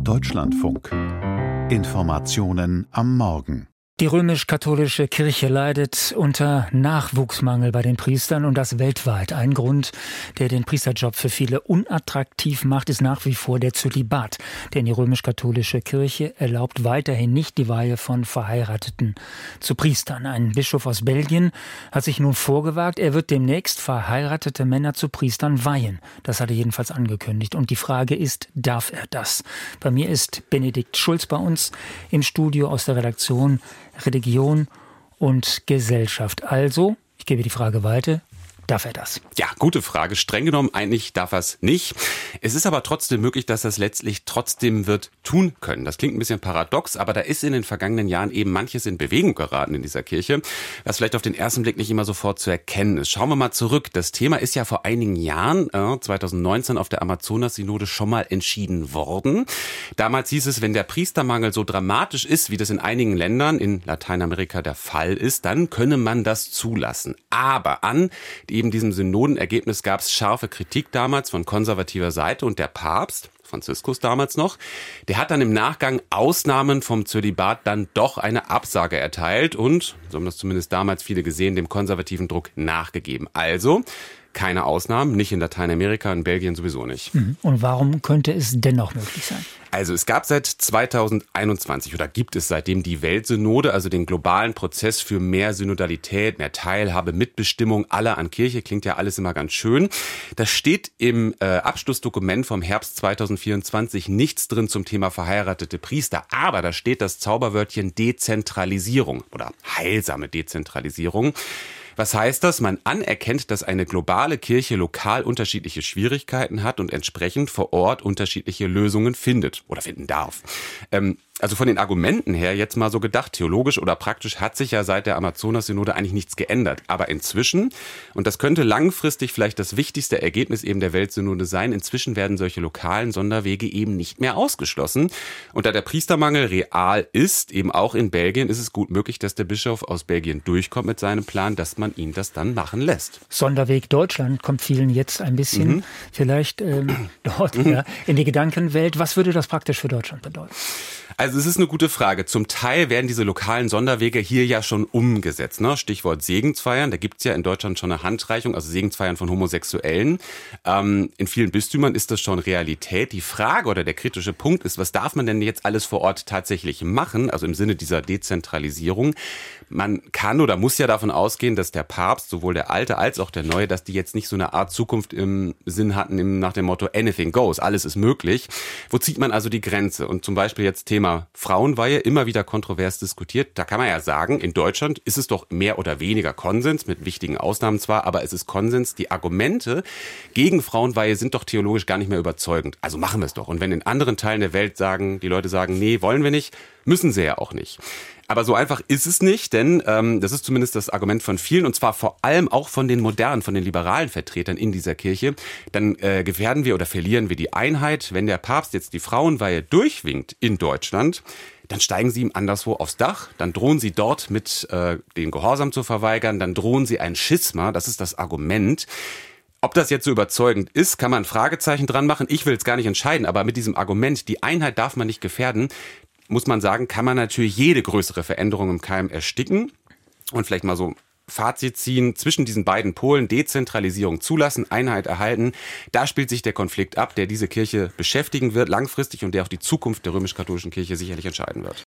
Deutschlandfunk. Informationen am Morgen. Die römisch-katholische Kirche leidet unter Nachwuchsmangel bei den Priestern und das weltweit. Ein Grund, der den Priesterjob für viele unattraktiv macht, ist nach wie vor der Zölibat. Denn die römisch-katholische Kirche erlaubt weiterhin nicht die Weihe von Verheirateten zu Priestern. Ein Bischof aus Belgien hat sich nun vorgewagt, er wird demnächst verheiratete Männer zu Priestern weihen. Das hat er jedenfalls angekündigt. Und die Frage ist, darf er das? Bei mir ist Benedikt Schulz bei uns im Studio aus der Redaktion Religion und Gesellschaft. Also, ich gebe die Frage weiter. Darf er das? Ja, gute Frage. Streng genommen eigentlich darf er es nicht. Es ist aber trotzdem möglich, dass er es letztlich trotzdem wird tun können. Das klingt ein bisschen paradox, aber da ist in den vergangenen Jahren eben manches in Bewegung geraten in dieser Kirche, was vielleicht auf den ersten Blick nicht immer sofort zu erkennen ist. Schauen wir mal zurück. Das Thema ist ja vor einigen Jahren, 2019, auf der Amazonas-Synode schon mal entschieden worden. Damals hieß es, wenn der Priestermangel so dramatisch ist, wie das in einigen Ländern in Lateinamerika der Fall ist, dann könne man das zulassen. Aber an eben diesem Synodenergebnis gab es scharfe Kritik damals von konservativer Seite und der Papst, Franziskus damals noch, der hat dann im Nachgang Ausnahmen vom Zölibat dann doch eine Absage erteilt und, so haben das zumindest damals viele gesehen, dem konservativen Druck nachgegeben. Also keine Ausnahmen, nicht in Lateinamerika, in Belgien sowieso nicht. Und warum könnte es dennoch möglich sein? Also es gab seit 2021 oder gibt es seitdem die Weltsynode, also den globalen Prozess für mehr Synodalität, mehr Teilhabe, Mitbestimmung aller an Kirche. Klingt ja alles immer ganz schön. Da steht im Abschlussdokument vom Herbst 2024 nichts drin zum Thema verheiratete Priester. Aber da steht das Zauberwörtchen Dezentralisierung oder heilsame Dezentralisierung. Was heißt das? Man anerkennt, dass eine globale Kirche lokal unterschiedliche Schwierigkeiten hat und entsprechend vor Ort unterschiedliche Lösungen findet oder finden darf. Also von den Argumenten her jetzt mal so gedacht, theologisch oder praktisch hat sich ja seit der Amazonas-Synode eigentlich nichts geändert. Aber inzwischen, und das könnte langfristig vielleicht das wichtigste Ergebnis eben der Weltsynode sein, inzwischen werden solche lokalen Sonderwege eben nicht mehr ausgeschlossen. Und da der Priestermangel real ist, eben auch in Belgien, ist es gut möglich, dass der Bischof aus Belgien durchkommt mit seinem Plan, dass man ihn das dann machen lässt. Sonderweg Deutschland kommt vielen jetzt ein bisschen vielleicht dort in die Gedankenwelt. Was würde das praktisch für Deutschland bedeuten? Also es ist eine gute Frage. Zum Teil werden diese lokalen Sonderwege hier ja schon umgesetzt. Ne? Stichwort Segensfeiern. Da gibt's ja in Deutschland schon eine Handreichung, also Segensfeiern von Homosexuellen. In vielen Bistümern ist das schon Realität. Die Frage oder der kritische Punkt ist, was darf man denn jetzt alles vor Ort tatsächlich machen? Also im Sinne dieser Dezentralisierung. Man kann oder muss ja davon ausgehen, dass der Papst, sowohl der alte als auch der neue, dass die jetzt nicht so eine Art Zukunft im Sinn hatten, nach dem Motto anything goes, alles ist möglich. Wo zieht man also die Grenze? Und zum Beispiel jetzt Thema Frauenweihe, immer wieder kontrovers diskutiert. Da kann man ja sagen, in Deutschland ist es doch mehr oder weniger Konsens, mit wichtigen Ausnahmen zwar, aber es ist Konsens. Die Argumente gegen Frauenweihe sind doch theologisch gar nicht mehr überzeugend. Also machen wir es doch. Und wenn in anderen Teilen der Welt die Leute sagen, nee, wollen wir nicht, müssen sie ja auch nicht. Aber so einfach ist es nicht, denn das ist zumindest das Argument von vielen, und zwar vor allem auch von den modernen, von den liberalen Vertretern in dieser Kirche. Dann gefährden wir oder verlieren wir die Einheit. Wenn der Papst jetzt die Frauenweihe durchwinkt in Deutschland, dann steigen sie ihm anderswo aufs Dach, dann drohen sie dort mit den Gehorsam zu verweigern, dann drohen sie ein Schisma, das ist das Argument. Ob das jetzt so überzeugend ist, kann man Fragezeichen dran machen. Ich will es gar nicht entscheiden, aber mit diesem Argument, die Einheit darf man nicht gefährden, muss man sagen, kann man natürlich jede größere Veränderung im Keim ersticken und vielleicht mal so Fazit ziehen zwischen diesen beiden Polen, Dezentralisierung zulassen, Einheit erhalten. Da spielt sich der Konflikt ab, der diese Kirche beschäftigen wird langfristig und der auch die Zukunft der römisch-katholischen Kirche sicherlich entscheiden wird.